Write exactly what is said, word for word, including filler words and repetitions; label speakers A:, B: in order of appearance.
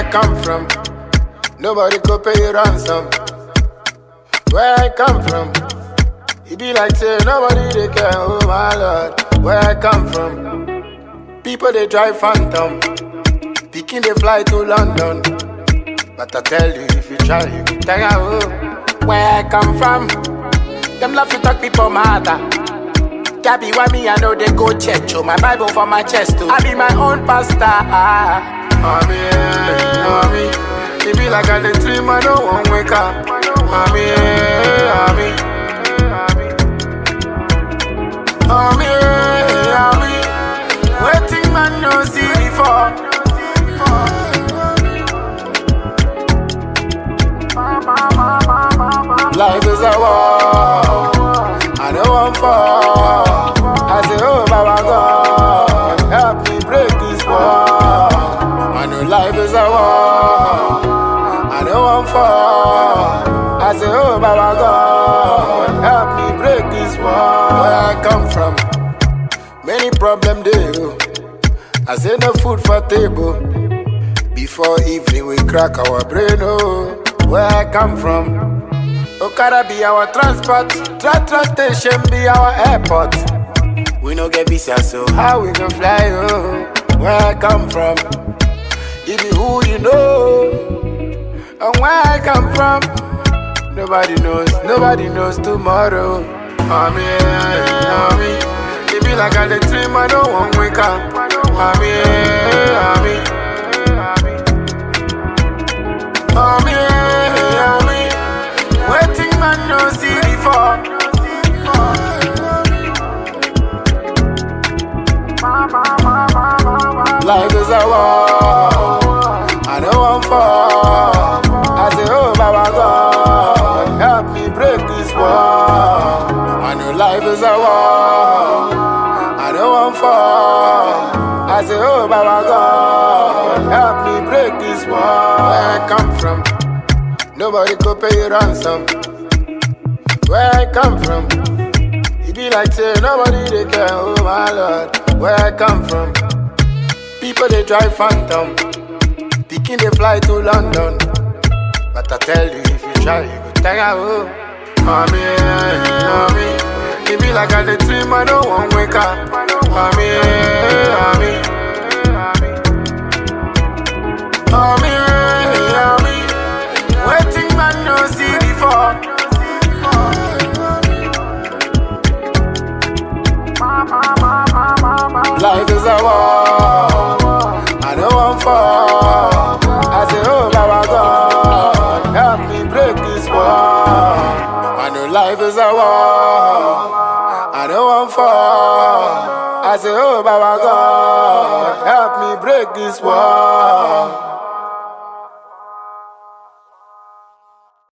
A: I come from, nobody could pay you ransom. Where I come from, it be like say nobody they care, oh my lord. Where I come from, people they drive phantom, picking they fly to London. But I tell you, if you try, you can tell oh. Where I come from, them love to talk people matter. Gabby, why me I know they go church, oh my Bible for my chest too. I be my own pastor. Ah. Mommy, mommy, it be like I the dream, I don't want wake up. Mommy, mommy, mommy, mommy, waiting man no see before. Life is a war, I don't want fall. I say, oh Baba God, help me break this wall. I know life is a war, I don't want fall. I say, oh Baba God, help me break this wall. Where I come from, many problems there. I say no food for table. Before evening we crack our brain, oh. Where I come from, Okada be our transport, Tra-Tra station be our airport. We no get visa, so how we gon' fly, oh? Where I come from, it be who you know. And where I come from, nobody knows, nobody knows tomorrow. Mommy, mommy, it be like I the dream, I don't want wake up. Mommy, mommy, mommy, mommy, waiting man no see before. Life is a war, I don't want fall. I say, oh Baba God, help me break this wall. I know life is a war, I don't want fall. I say, oh Baba God, help me break this wall. Where I come from, nobody could pay you ransom. Where I come from, it be like say nobody they care, oh my lord. Where I come from, people they drive phantom, picking they fly to London. But I tell you, if you try, you go tell oh. Mommy, mommy, it be like I the dream, I don't want wake up. Mommy, mommy, mommy, mommy, waiting man no see before. Life is a war, I don't want fall. I say, oh Baba God, help me break this wall. I know life is a war, I don't want fall. I say, oh Baba God, help me break this wall.